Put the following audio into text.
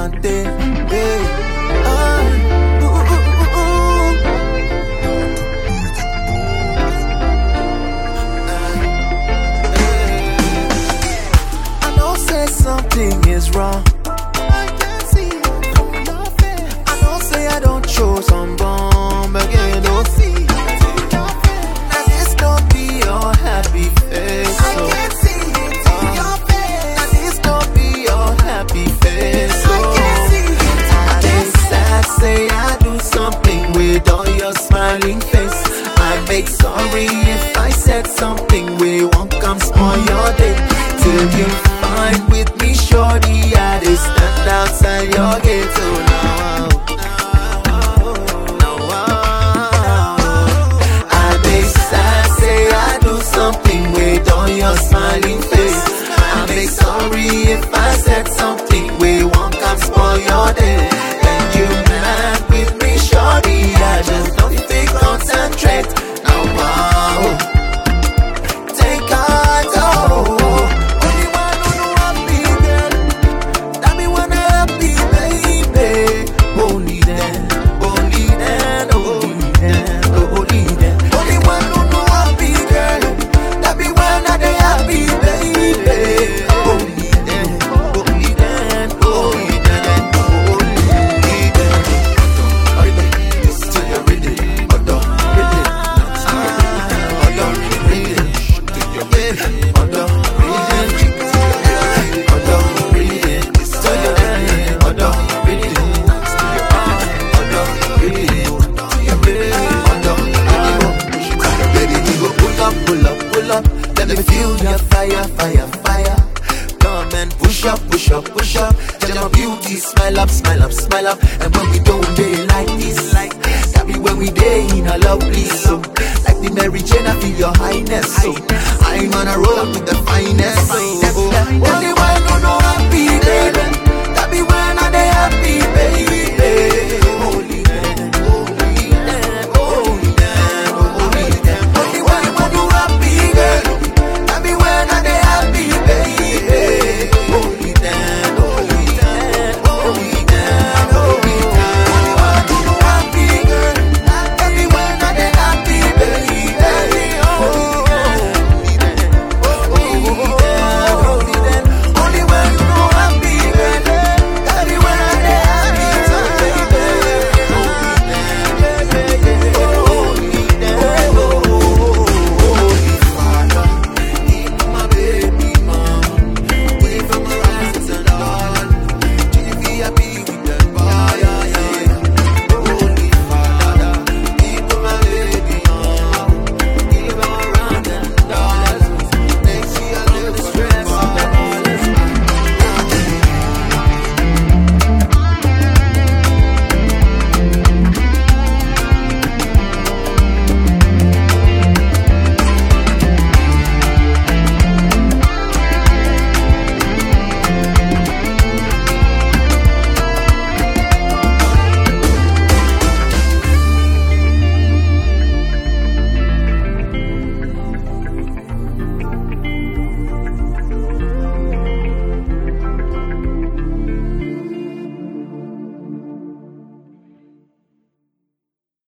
dante. Hey. I know say something is wrong. I can see it from your face. I know say I don't show some bomb again. Don't see it from your face. Now this don't be your happy face. I can see it in your face. Now this don't be your happy face. I can see it in your face. I say I do something with all your smiling face. I make sorry if I said something we won't come spoil your day. Till you find with me, shorty, I just stand outside your gate. So now, I say I do something with all your smiling face. I make sorry if I said something we won't come spoil your day. And you mad with me, shorty, I just don't think concentrate. Now, take heart, only one who know happy girl. That me wanna happy baby. Only then, only then, only then, only then. Only one who know happy girl. That me wanna the happy baby. Only then, only then, only then, only then. Till you're ready, pull up, let me feel your fire, fire, fire. Come and push up, push up, push up. Tell your beauty, smile up, smile up, smile up. And when we don't day like this, that be when we day in a lovely so. Like the Mary Jane, I feel your highness so. I'm on a roll with the finest so.